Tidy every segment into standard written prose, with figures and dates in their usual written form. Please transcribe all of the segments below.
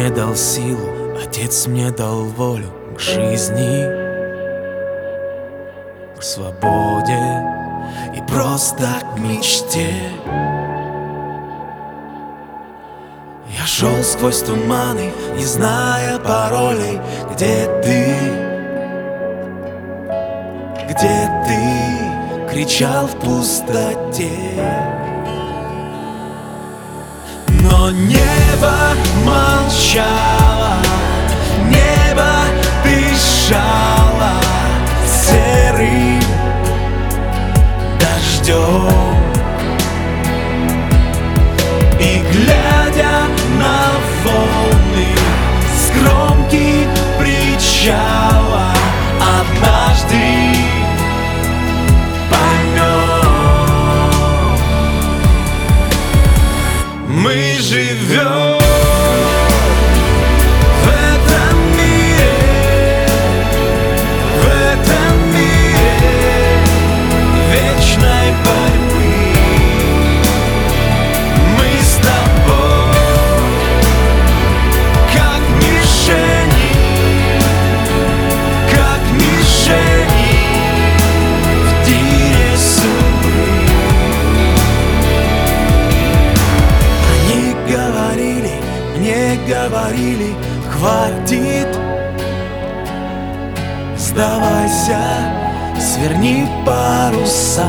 мне дал силу, Отец мне дал волю к жизни, к свободе и просто к мечте. Я шел сквозь туманы, не зная паролей. Где ты? Где ты? Кричал в пустоте. Но небо молчало, небо дышало серым дождем. И глядя на волны с громких причала, однажды поймем, мы живем в этом мире, в этом мире вечной борьбы. Мы с тобой как мишени, как мишени в тире судьбы. Они говорили, мне говорили, хватит, сдавайся, сверни паруса.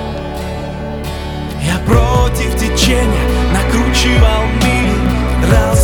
Я против течения накручивал мили, драл